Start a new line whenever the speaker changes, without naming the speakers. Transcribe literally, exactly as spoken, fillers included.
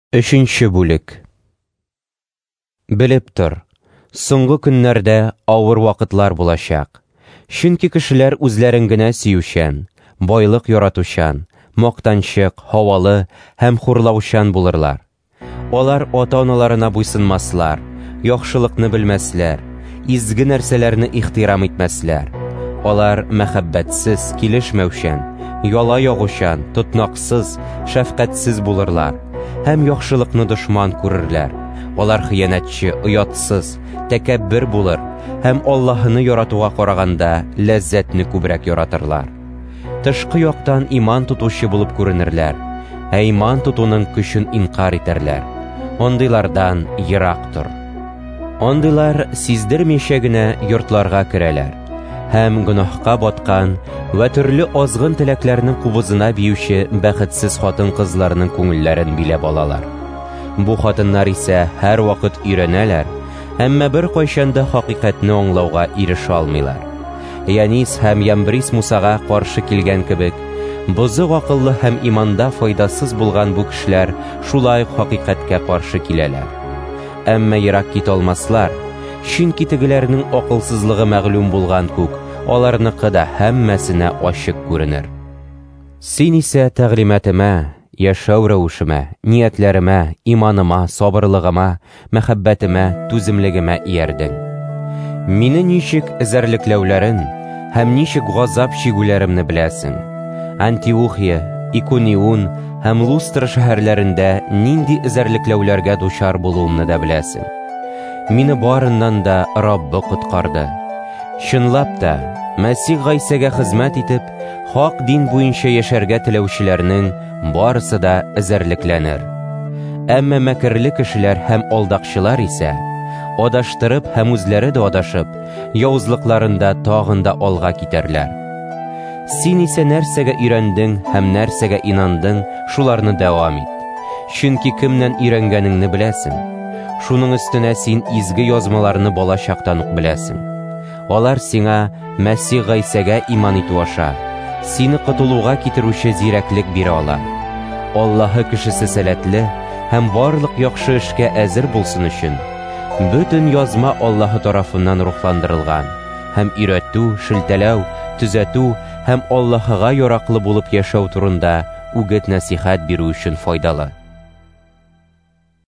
Өченче бүлек. Белеп тор, соңгы көннәрдә авыр вакытлар булачак. Чөнки кешеләр үзләрен генә сөючән, байлык яратучан, мактанчык, һавалы һәм хурлаучан булырлар. Алар ата-аналарына буйсынмаслар, яхшылыкны белмәсләр, изге нәрсәләрне ихтирам итмәсләр. Алар мәхәббәтсез, килешмәүчән, яла ягучан, тотнаксыз, шәфкатьсез булырлар. Һәм яхшылыкны дошман күрерләр. Алар хыянәтче, оятсыз, тәкәббер булыр, һәм Аллаһыны яратуга караганда ләззәтне күбрәк яратырлар. Тышкы яктан иман тотучы булып күренерләр, ә иман тотуның көчен инкар итәрләр. Ондыйлардан ерак тор. Ондыйлар сиздермичә генә йортларга керәләр, һәм гөнаһка баткан вә төрле азгын теләкләрнең кубызына биюче бәхетсез хатын-кызларның күңелләрен биләп алалар. Бу хатыннар исә һәр вакыт өйрәнәләр, әмма бер кайчанда хакыйкатьне аңлауга ирешә алмыйлар. Янис һәм Ямбрис Мусага каршы килгән кебек, бозык акыллы һәм иманда файдасыз булган бу кешеләр шулай ук хакыйкатькә каршы киләләр. Әмма ерак китә алмаслар, чөнки тегеләрнең акылсызлыгы мәгълүм булган күк, аларныкы да һәммәсенә ачык күренер. Син исә тәгълиматыма, яшәү рәвешемә, ниятләремә, иманыма, сабырлыгыма, мәхәббәтемә, түземлегемә иярдең. Мине ничек эзәрлекләүләрен һәм ничек газап чигүләремне беләсең. Антиохия, Иконион һәм Лустра шәһәрләрендә нинди эзәрлекләүләргә дучар булуымны да беләсең. Мине барыннан да Раббы коткарды. Чынлап та, Мәсих Гайсәгә хезмәт итеп, хак дин буенча яшәргә теләүчеләрнең барысы да эзәрлекләнер. Әмма мәкерле кешеләр һәм алдакчылар исә, адаштырып һәм үзләре дә адашып, явызлыкларында тагын да алга китәрләр. Син исә нәрсәгә өйрәндең һәм нәрсәгә инандың, шуларны дәвам ит. Чөнки кемнән өйрәнгәнеңне беләсең. Шуның өстенә син изге язмаларны балачактан ук беләсең. Алар сиңа Мәсих Гайсәгә иман итү аша, сине котылуга китерүче зирәклек бирә ала. Аллаһы кешесе сәләтле һәм барлык яхшы эшкә әзер булсын өчен, бөтен язма Аллаһы тарафыннан рухландырылган һәм өйрәтү, шелтәләү, төзәтү һәм Аллаһыга яраклы булып яшәү турында үгет-нәсихәт бирү өчен файдалы.